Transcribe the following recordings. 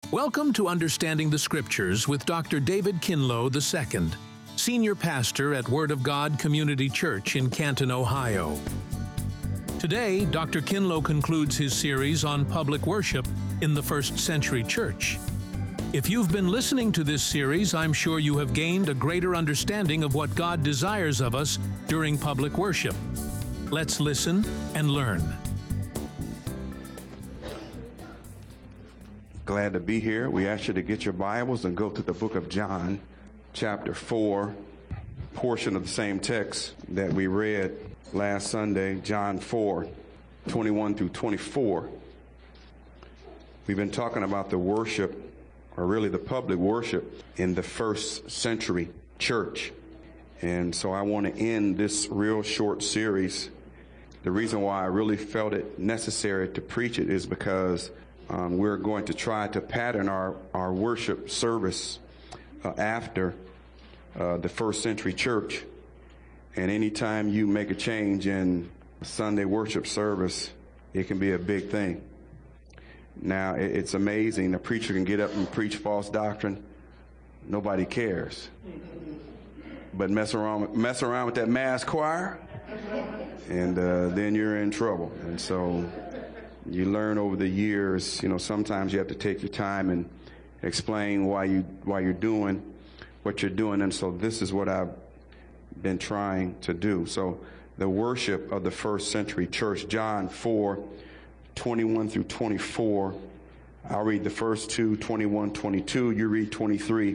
Welcome to Understanding the Scriptures with Dr. David Kinlow II, Senior Pastor at Word of God Community Church in Canton, Ohio. Today, Dr. Kinlow concludes his series on public worship in the first century church. If you've been listening to this series, I'm sure you have gained a greater understanding of what God desires of us during public worship. Let's listen and learn. Glad to be here. We ask you to get your Bibles and go to the book of John, chapter 4, portion of the same text that we read last Sunday, John 4, 21 through 24. We've been talking about the worship, or really the public worship, in the first century church. And so I want to end this real short series. The reason why I really felt it necessary to preach it is because we're going to try to pattern our worship service after the first century church. And anytime you make a change in Sunday worship service, it can be a big thing. Now, it's amazing. A preacher can get up and preach false doctrine. Nobody cares. But mess around with that mass choir, and then you're in trouble. And so you learn over the years, sometimes you have to take your time and explain why you're doing what you're doing. And so this is what I've been trying to do. So the worship of the first century church, John 4, 21 through 24. I'll read the first two, 21, 22. You read 23,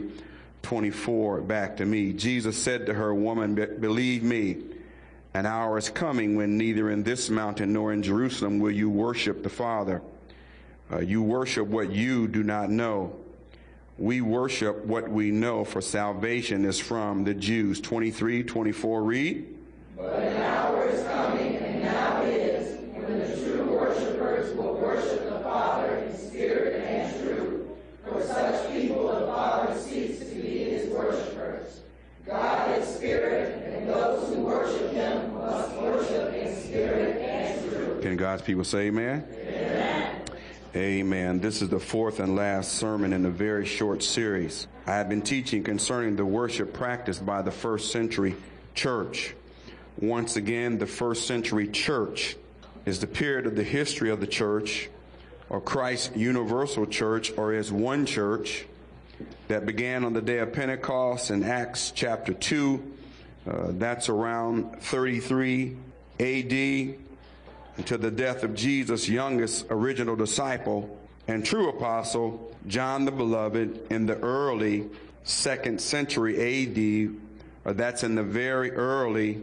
24 back to me. Jesus said to her, "Woman, believe me, an hour is coming when neither in this mountain nor in Jerusalem will you worship the Father. You worship what you do not know. We worship what we know, for salvation is from the Jews." 23, 24, read. But an hour is coming, and now is, when the true worshipers will worship the Father in spirit and truth. For such people the Father seeks to be his worshipers. God is spirit, and those who worship him must worship in spirit and truth. Can God's people say amen? Amen. Amen. This is the fourth and last sermon in a very short series. I have been teaching concerning the worship practiced by the first century church. Once again, the first century church is the period of the history of the church, or Christ's universal church, or his one church, that began on the day of Pentecost in Acts chapter 2. That's around 33 A.D. until the death of Jesus' youngest original disciple and true apostle, John the Beloved, in the early 2nd century A.D. That's in the very early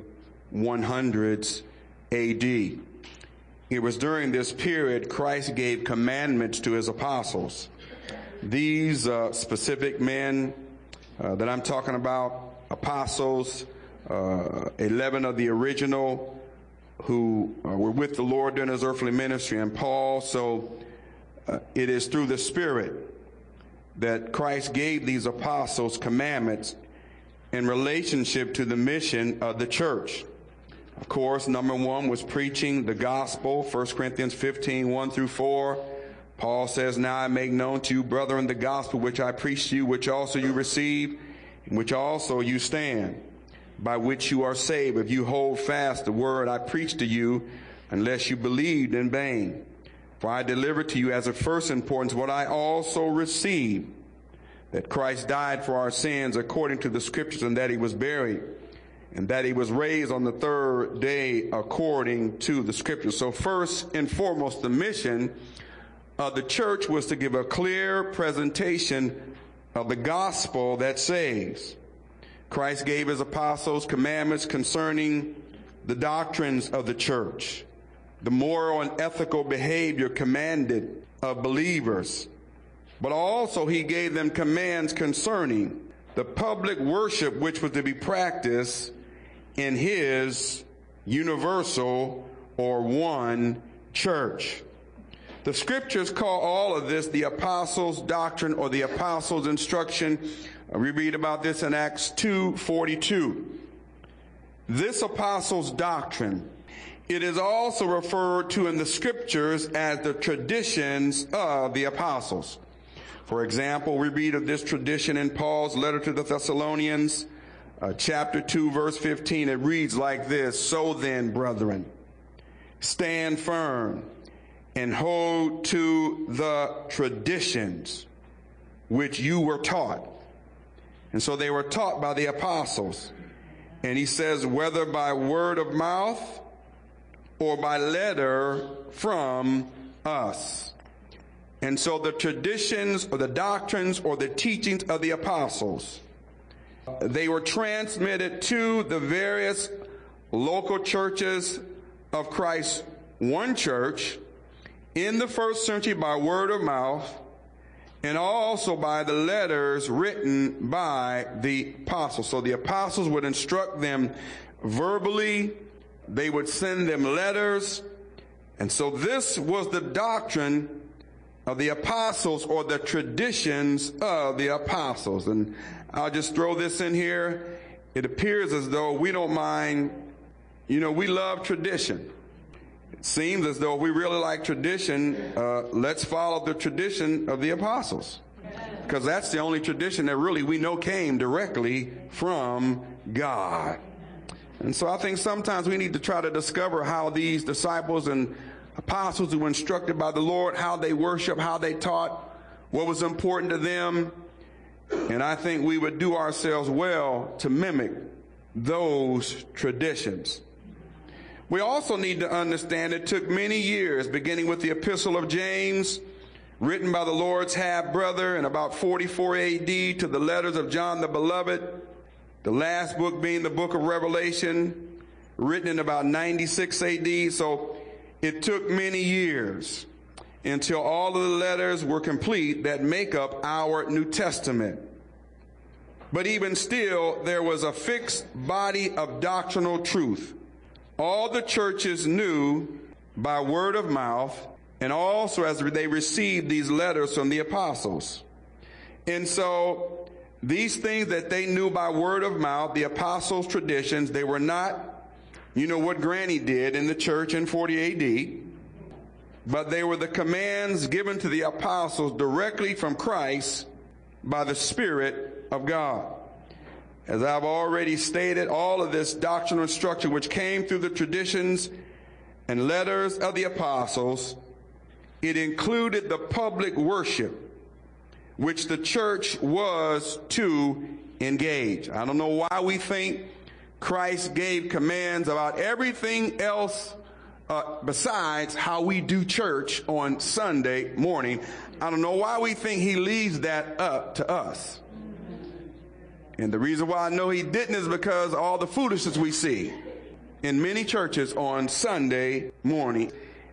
100s A.D. It was during this period Christ gave commandments to his apostles. These specific men that I'm talking about, apostles, 11 of the original who were with the Lord during his earthly ministry, and Paul. So it is through the Spirit that Christ gave these apostles commandments in relationship to the mission of the church. Of course, number one was preaching the gospel, 1 Corinthians 15, 1 through 4. Paul says, "Now I make known to you, brethren, the gospel which I preached to you, which also you received, in which also you stand, by which you are saved, if you hold fast the word I preached to you, unless you believed in vain. For I delivered to you as of first importance what I also received, that Christ died for our sins according to the scriptures, and that he was buried, and that he was raised on the third day according to the scriptures." So first and foremost, the mission of the church was to give a clear presentation of the gospel that saves. Christ gave his apostles commandments concerning the doctrines of the church, the moral and ethical behavior commanded of believers. But also he gave them commands concerning the public worship which was to be practiced in his universal or one church. The scriptures call all of this the apostles' doctrine or the apostles' instruction. We read about this in Acts 2:42. This apostles' doctrine, it is also referred to in the scriptures as the traditions of the apostles. For example, we read of this tradition in Paul's letter to the Thessalonians, chapter 2, verse 15. It reads like this: "So then, brethren, stand firm and hold to the traditions which you were taught." And so they were taught by the apostles. And he says, whether by word of mouth or by letter from us. And so the traditions or the doctrines or the teachings of the apostles, they were transmitted to the various local churches of Christ's one church in the first century by word of mouth, and also by the letters written by the apostles. So the apostles would instruct them verbally, they would send them letters, and so this was the doctrine of the apostles, or the traditions of the apostles. And I'll just throw this in here. It appears as though we don't mind, we love tradition. It seems as though we really like tradition, let's follow the tradition of the apostles, because that's the only tradition that really we know came directly from God. And so I think sometimes we need to try to discover how these disciples and apostles who were instructed by the Lord, how they worship, how they taught, what was important to them. And I think we would do ourselves well to mimic those traditions. We also need to understand it took many years, beginning with the Epistle of James, written by the Lord's half-brother in about 44 AD, to the letters of John the Beloved, the last book being the book of Revelation, written in about 96 AD. So it took many years until all of the letters were complete that make up our New Testament. But even still, there was a fixed body of doctrinal truth. All the churches knew by word of mouth, and also as they received these letters from the apostles. And so these things that they knew by word of mouth, the apostles' traditions, they were not, what Granny did in the church in 40 AD, but they were the commands given to the apostles directly from Christ by the Spirit of God. As I've already stated, all of this doctrinal instruction which came through the traditions and letters of the apostles, it included the public worship which the church was to engage. I don't know why we think Christ gave commands about everything else besides how we do church on Sunday morning. I don't know why we think he leaves that up to us. And the reason why I know he didn't is because all the foolishness we see in many churches on Sunday morning.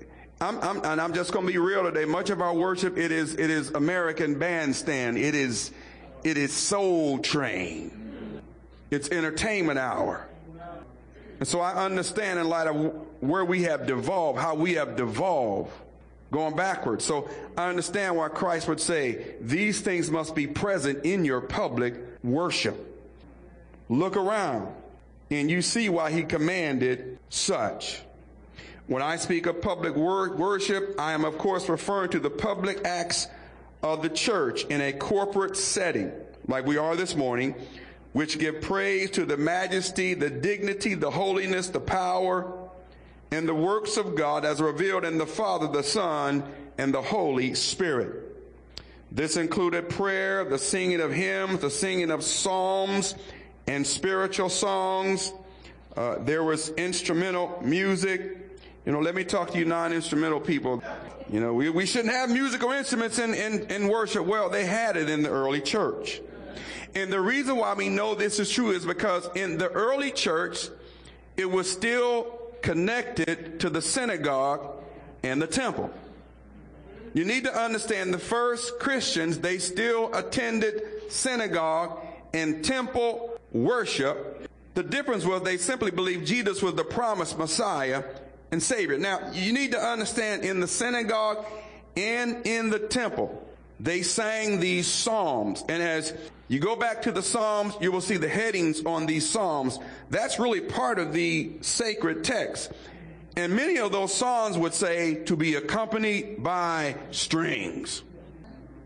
I'm just going to be real today. Much of our worship, it is American Bandstand. It is Soul Train. It's entertainment hour. And so I understand in light of where we have devolved, how we have devolved, going backwards. So I understand why Christ would say, these things must be present in your public worship. Look around, and you see why he commanded such. When I speak of public worship, I am, of course, referring to the public acts of the church in a corporate setting, like we are this morning, which give praise to the majesty, the dignity, the holiness, the power, and the works of God as revealed in the Father, the Son, and the Holy Spirit. This included prayer, the singing of hymns, the singing of psalms and spiritual songs. There was instrumental music. Let me talk to you non-instrumental people. We shouldn't have musical instruments in worship. Well, they had it in the early church. And the reason why we know this is true is because in the early church, it was still connected to the synagogue and the temple. You need to understand the first Christians, they still attended synagogue and temple worship. The difference was they simply believed Jesus was the promised Messiah and Savior. Now, you need to understand in the synagogue and in the temple, they sang these psalms. And as you go back to the psalms, you will see the headings on these psalms. That's really part of the sacred text. And many of those songs would say to be accompanied by strings.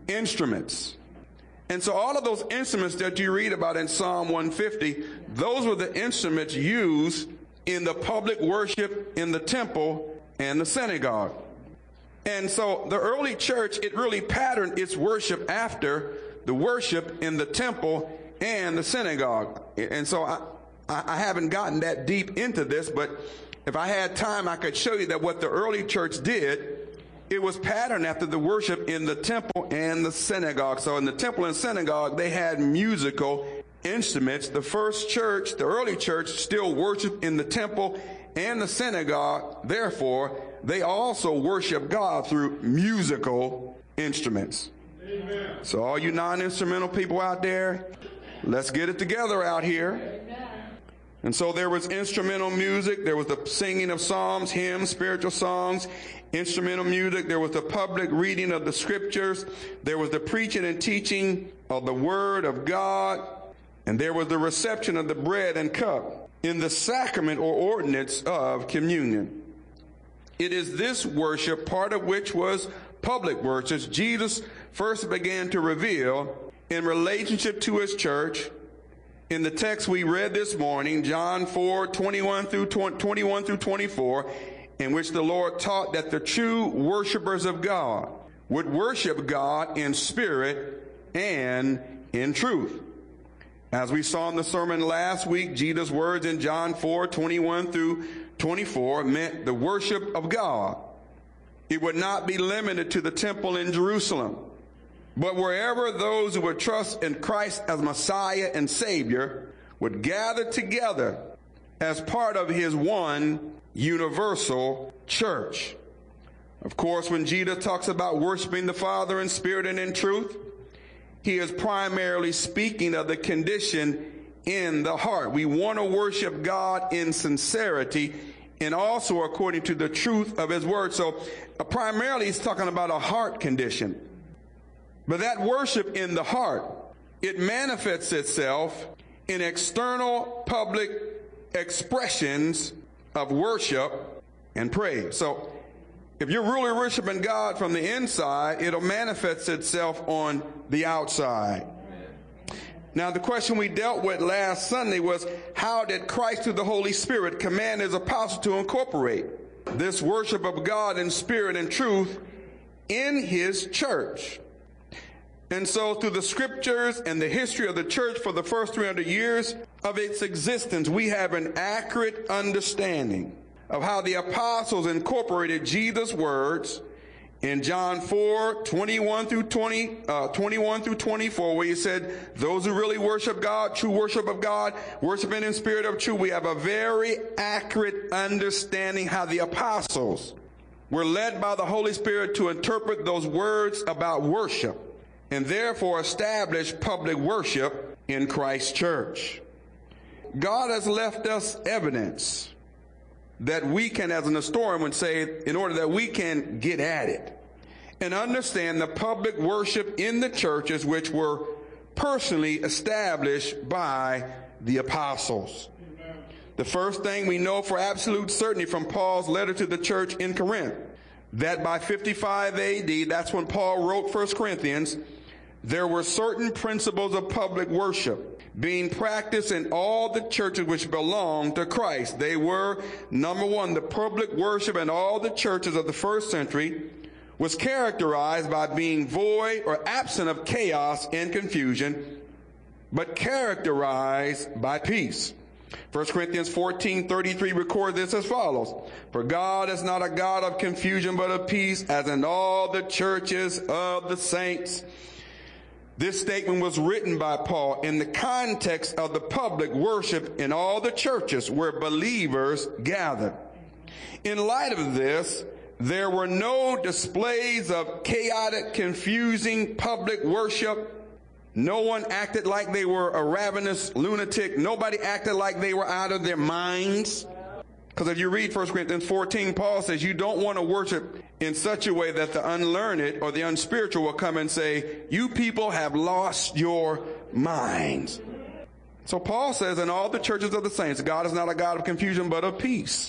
instruments. And so all of those instruments that you read about in Psalm 150, those were the instruments used in the public worship in the temple and the synagogue. And so the early church, it really patterned its worship after the worship in the temple and the synagogue. And so I haven't gotten that deep into this, but if I had time, I could show you that what the early church did, it was patterned after the worship in the temple and the synagogue. So in the temple and synagogue, they had musical instruments. The first church, the early church, still worshiped in the temple and the synagogue. Therefore, they also worship God through musical instruments. Amen. So all you non-instrumental people out there, let's get it together out here. And so there was instrumental music, there was the singing of psalms, hymns, spiritual songs, instrumental music, there was the public reading of the scriptures, there was the preaching and teaching of the word of God, and there was the reception of the bread and cup in the sacrament or ordinance of communion. It is this worship, part of which was public worship, Jesus first began to reveal in relationship to his church. In the text we read this morning, John 4, 21 through 24, in which the Lord taught that the true worshipers of God would worship God in spirit and in truth. As we saw in the sermon last week, Jesus' words in John 4, 21 through 24 meant the worship of God. It would not be limited to the temple in Jerusalem, but wherever those who would trust in Christ as Messiah and Savior would gather together as part of his one universal church. Of course, when Jesus talks about worshiping the Father in spirit and in truth, he is primarily speaking of the condition in the heart. We want to worship God in sincerity and also according to the truth of his word. So primarily he's talking about a heart condition. But that worship in the heart, it manifests itself in external public expressions of worship and praise. So if you're really worshiping God from the inside, it'll manifest itself on the outside. Now, the question we dealt with last Sunday was, how did Christ through the Holy Spirit command his apostles to incorporate this worship of God in spirit and truth in his church? And so through the scriptures and the history of the church for the first 300 years of its existence, we have an accurate understanding of how the apostles incorporated Jesus' words in John 4, 21 through 24, where he said, those who really worship God, true worship of God, worshiping in spirit of truth. We have a very accurate understanding how the apostles were led by the Holy Spirit to interpret those words about worship, and therefore establish public worship in Christ's church. God has left us evidence that we can, as an historian would say, in order that we can get at it and understand the public worship in the churches which were personally established by the apostles. Amen. The first thing we know for absolute certainty from Paul's letter to the church in Corinth, that by 55 AD, that's when Paul wrote 1 Corinthians, there were certain principles of public worship being practiced in all the churches which belonged to Christ. They were, number one, the public worship in all the churches of the first century was characterized by being void or absent of chaos and confusion, but characterized by peace. 1 Corinthians 14:33 records this as follows: for God is not a God of confusion, but of peace, as in all the churches of the saints. This statement was written by Paul in the context of the public worship in all the churches where believers gathered. In light of this, there were no displays of chaotic, confusing public worship. No one acted like they were a ravenous lunatic. Nobody acted like they were out of their minds. Because if you read 1 Corinthians 14, Paul says you don't want to worship in such a way that the unlearned or the unspiritual will come and say, you people have lost your minds. So Paul says in all the churches of the saints, God is not a God of confusion, but of peace.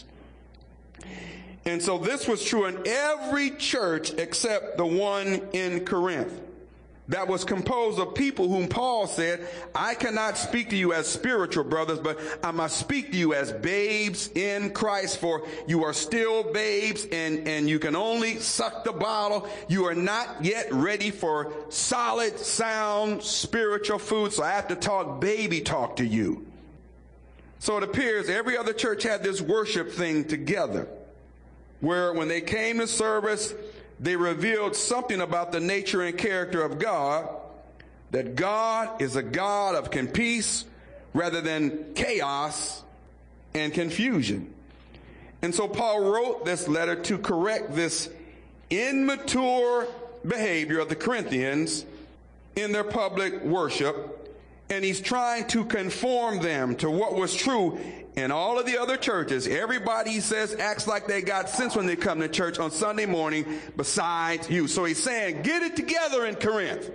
And so this was true in every church except the one in Corinth. that was composed of people whom Paul said, I cannot speak to you as spiritual brothers, but I must speak to you as babes in Christ, for you are still babes and you can only suck the bottle. You are not yet ready for solid, sound, spiritual food, so I have to talk baby talk to you. So it appears every other church had this worship thing together, where when they came to service, they revealed something about the nature and character of God, that God is a God of peace rather than chaos and confusion. And so Paul wrote this letter to correct this immature behavior of the Corinthians in their public worship, and he's trying to conform them to what was true in all of the other churches. Everybody, he says, acts like they got sense when they come to church on Sunday morning besides you. So he's saying, get it together in Corinth.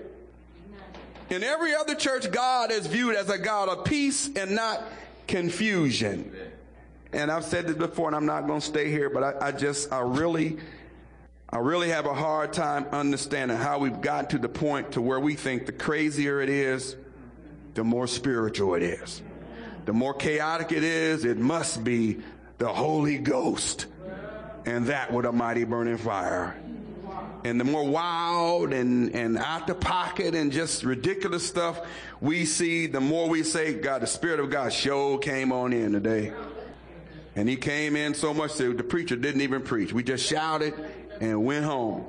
In every other church, God is viewed as a God of peace and not confusion. And I've said this before, and I'm not going to stay here, but I really have a hard time understanding how we've got to the point to where we think the crazier it is, the more spiritual it is. The more chaotic it is, it must be the Holy Ghost, and that with a mighty burning fire. And the more wild and out the pocket and just ridiculous stuff we see, the more we say, God, the Spirit of God sure came on in today. And he came in so much that the preacher didn't even preach. We just shouted and went home.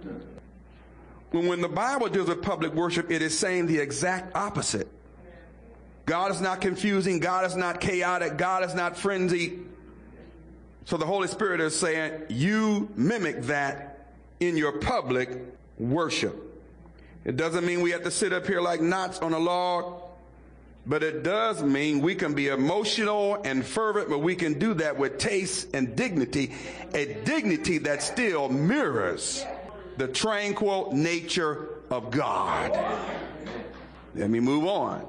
When the Bible deals with public worship, it is saying the exact opposite. God is not confusing. God is not chaotic. God is not frenzied. So the Holy Spirit is saying, you mimic that in your public worship. It doesn't mean we have to sit up here like knots on a log, but it does mean we can be emotional and fervent, but we can do that with taste and dignity, a dignity that still mirrors the tranquil nature of God. Let me move on.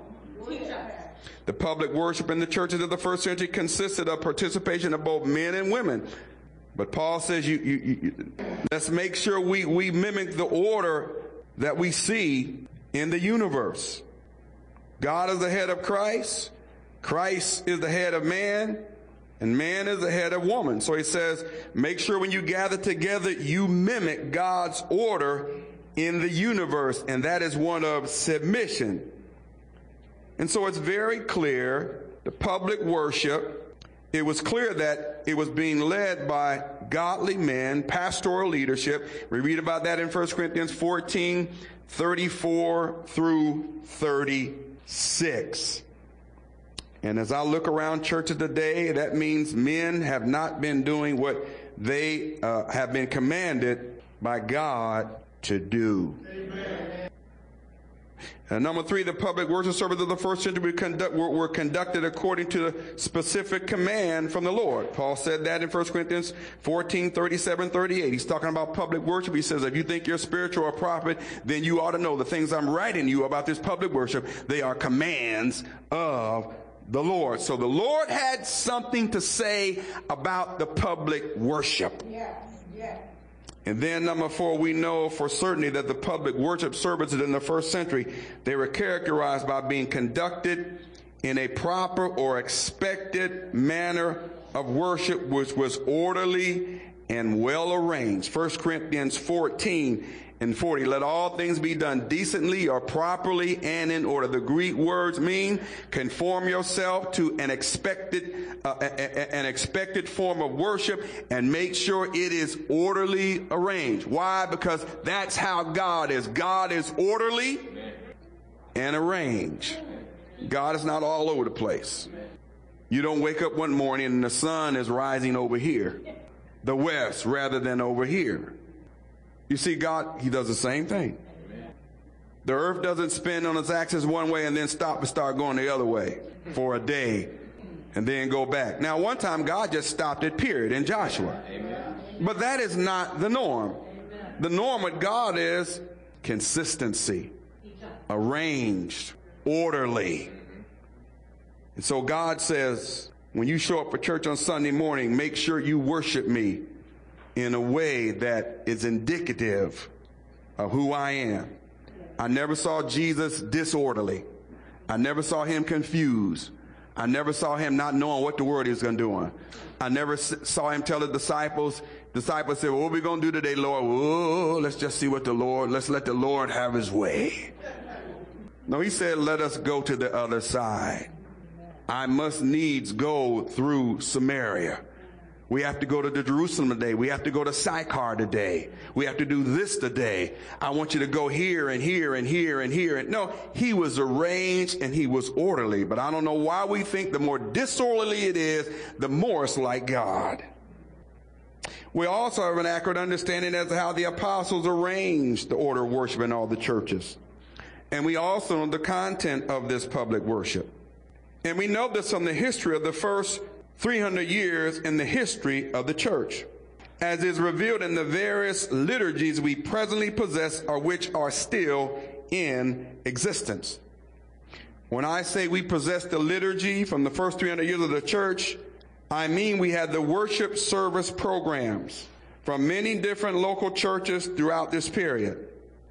The public worship in the churches of the first century consisted of participation of both men and women. But Paul says, let's make sure we mimic the order that we see in the universe. God is the head of Christ. Christ is the head of man. And man is the head of woman. So he says, make sure when you gather together, you mimic God's order in the universe. And that is one of submission. And so it's very clear, the public worship, it was clear that it was being led by godly men, pastoral leadership. We read about that in 1 Corinthians 14, 34 through 36. And as I look around churches today, that means men have not been doing what they have been commanded by God to do. Amen. And number 3, the public worship services of the first century were conducted according to the specific command from the Lord. Paul said that in 1 Corinthians 14, 37, 38. He's talking about public worship. He says, if you think you're spiritual or prophet, then you ought to know the things I'm writing you about this public worship. They are commands of the Lord. So the Lord had something to say about the public worship. Yeah. And then number 4, we know for certainty that the public worship services in the first century, they were characterized by being conducted in a proper or expected manner of worship, which was orderly and well arranged. 1 Corinthians 14 and 40, let all things be done decently or properly and in order. The Greek words mean conform yourself to an expected form of worship and make sure it is orderly arranged. Why? Because that's how God is. God is orderly and arranged. God is not all over the place. You don't wake up one morning and the sun is rising over here, the west, rather than over here. You see, God, he does the same thing. The earth doesn't spin on its axis one way and then stop and start going the other way for a day and then go back. Now, one time God just stopped it, period, in Joshua. But that is not the norm. The norm with God is consistency, arranged, orderly. And so God says, when you show up for church on Sunday morning, make sure you worship me in a way that is indicative of who I am. I never saw Jesus disorderly. I never saw him confused. I never saw him not knowing what the word he was going to do. I never saw him tell the disciples said, well, what are we going to do today, Lord? Oh, let's just see what let's let the Lord have his way. No, he said, let us go to the other side. I must needs go through Samaria. We have to go to Jerusalem today. We have to go to Sychar today. We have to do this today. I want you to go here and here and here and here. And no, he was arranged and he was orderly. But I don't know why we think the more disorderly it is, the more it's like God. We also have an accurate understanding as to how the apostles arranged the order of worship in all the churches. And we also know the content of this public worship. And we know this from the history of the first 300 years in the history of the church, as is revealed in the various liturgies we presently possess or which are still in existence. When I say we possess the liturgy from the first 300 years of the church, I mean we had the worship service programs from many different local churches throughout this period.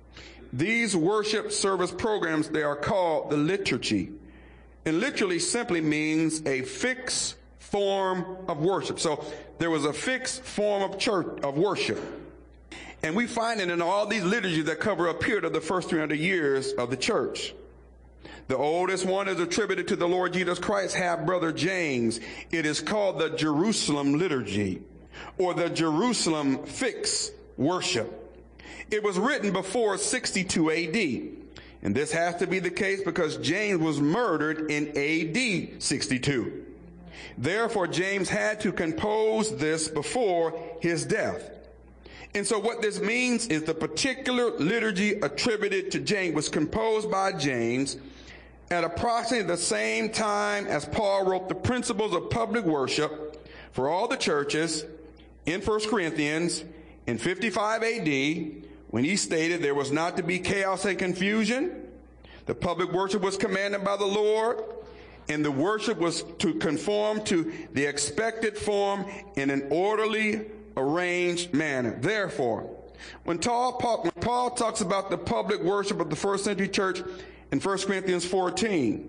These worship service programs, they are called the liturgy. And literally simply means a fixed form of worship. So there was a fixed form of worship. And we find it in all these liturgies that cover a period of the first 300 years of the church. The oldest one is attributed to the Lord Jesus Christ's half-brother James. It is called the Jerusalem liturgy, or the Jerusalem fixed worship. It was written before 62 AD. And this has to be the case because James was murdered in AD 62. Therefore, James had to compose this before his death. And so what this means is the particular liturgy attributed to James was composed by James at approximately the same time as Paul wrote the principles of public worship for all the churches in 1 Corinthians in 55 AD, when he stated there was not to be chaos and confusion. The public worship was commanded by the Lord, and the worship was to conform to the expected form in an orderly, arranged manner. Therefore, when Paul talks about the public worship of the first century church in 1 Corinthians 14,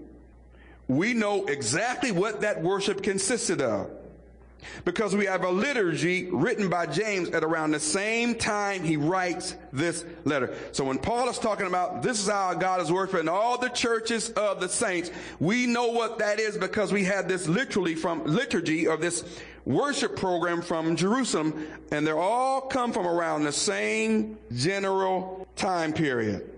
we know exactly what that worship consisted of, because we have a liturgy written by James at around the same time he writes this letter. So when Paul is talking about this is how God is worshiped in all the churches of the saints, we know what that is because we had this liturgy of this worship program from Jerusalem, and they all come from around the same general time period.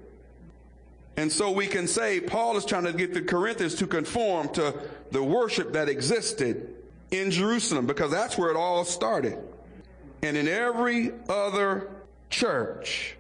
And so we can say Paul is trying to get the Corinthians to conform to the worship that existed in Jerusalem, because that's where it all started. And in every other church.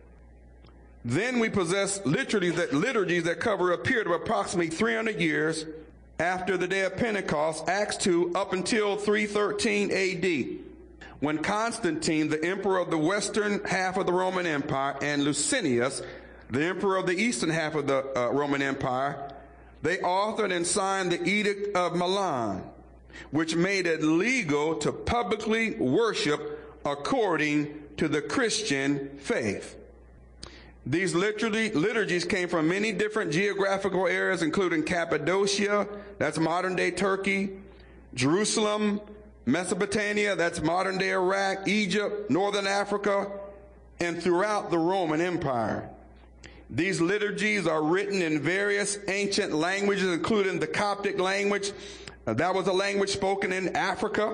Then we possess liturgies that cover a period of approximately 300 years after the day of Pentecost, Acts 2, up until 313 AD, when Constantine, the emperor of the western half of the Roman Empire, and Licinius, the emperor of the eastern half of the Roman Empire, they authored and signed the Edict of Milan, which made it legal to publicly worship according to the Christian faith. These liturgies came from many different geographical areas, including Cappadocia, that's modern-day Turkey, Jerusalem, Mesopotamia, that's modern-day Iraq, Egypt, Northern Africa, and throughout the Roman Empire. These liturgies are written in various ancient languages, including the Coptic language. That was a language spoken in Africa.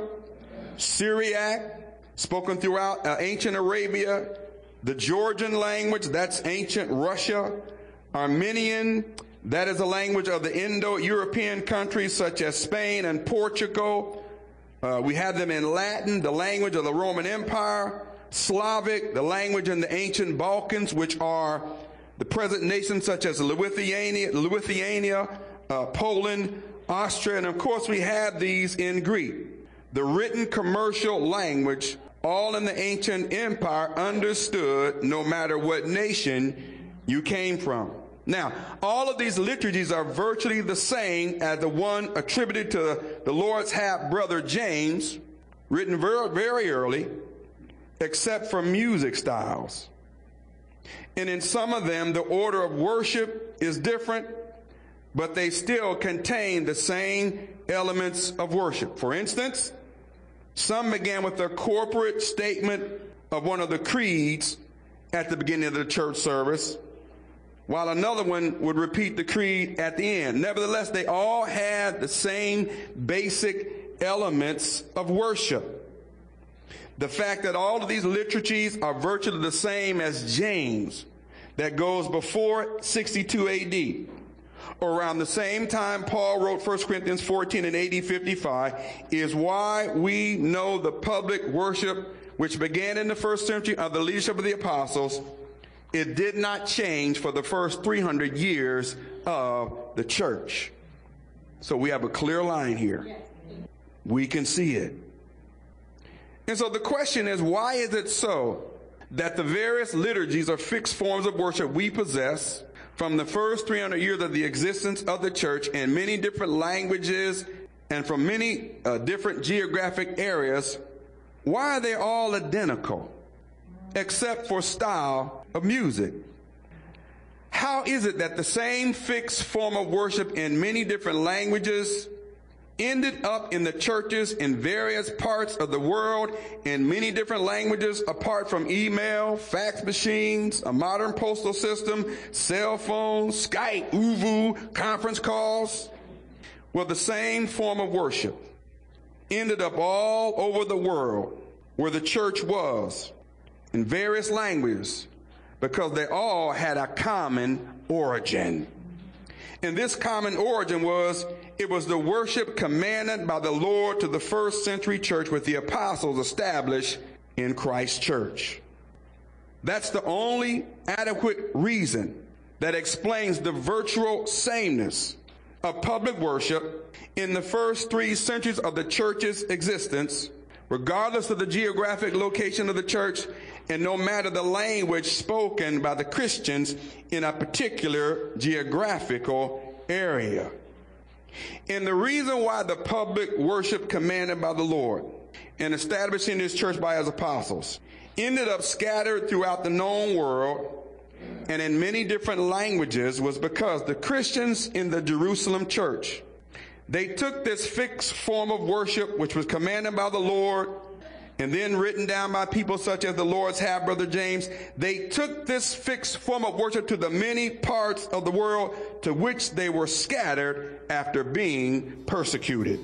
Syriac, spoken throughout ancient Arabia. The Georgian language, that's ancient Russia. Armenian, that is a language of the Indo-European countries such as Spain and Portugal. We have them in Latin, the language of the Roman Empire. Slavic, the language in the ancient Balkans, which are the present nations such as Lithuania, Poland, Austria, and of course we have these in Greek. The written commercial language, all in the ancient empire, understood no matter what nation you came from. Now, all of these liturgies are virtually the same as the one attributed to the Lord's half-brother James, written very, very early, except for music styles. And in some of them, the order of worship is different, but they still contain the same elements of worship. For instance, some began with a corporate statement of one of the creeds at the beginning of the church service, while another one would repeat the creed at the end. Nevertheless, they all had the same basic elements of worship. The fact that all of these liturgies are virtually the same as James, that goes before 62 AD, or around the same time Paul wrote 1 Corinthians 14 and AD 55, is why we know the public worship which began in the first century under the leadership of the apostles, it did not change for the first 300 years of the church. So we have a clear line here. We can see it. And so the question is, why is it so that the various liturgies or fixed forms of worship we possess from the first 300 years of the existence of the church in many different languages and from many different geographic areas, why are they all identical except for style of music? How is it that the same fixed form of worship in many different languages ended up in the churches in various parts of the world in many different languages, apart from email, fax machines, a modern postal system, cell phones, Skype, Uvu, conference calls? Well, the same form of worship ended up all over the world where the church was in various languages because they all had a common origin. And this common origin was the worship commanded by the Lord to the first century church with the apostles established in Christ's church. That's the only adequate reason that explains the virtual sameness of public worship in the first 3 centuries of the church's existence, regardless of the geographic location of the church and no matter the language spoken by the Christians in a particular geographical area. And the reason why the public worship commanded by the Lord and establishing his church by his apostles ended up scattered throughout the known world and in many different languages was because the Christians in the Jerusalem church, they took this fixed form of worship which was commanded by the Lord and then written down by people such as the Lord's half-brother James. They took this fixed form of worship to the many parts of the world to which they were scattered after being persecuted.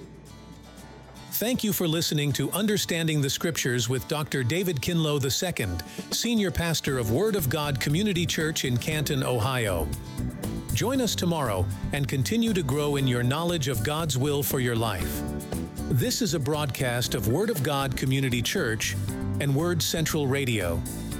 Thank you for listening to Understanding the Scriptures with Dr. David Kinlow II, Senior Pastor of Word of God Community Church in Canton, Ohio. Join us tomorrow and continue to grow in your knowledge of God's will for your life. This is a broadcast of Word of God Community Church and Word Central Radio.